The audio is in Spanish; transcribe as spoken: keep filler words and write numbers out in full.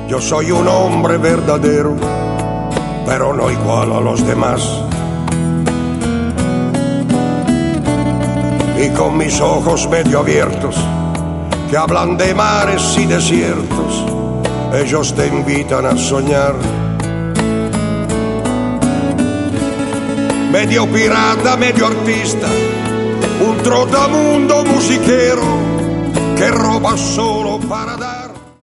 Yo soy un hombre verdadero, pero no igual a los demás. Y con mis ojos medio abiertos, que hablan de mares y desiertos, ellos te invitan a soñar. Medio pirata, medio artista, un trotamundo musiquero que roba solo para dar.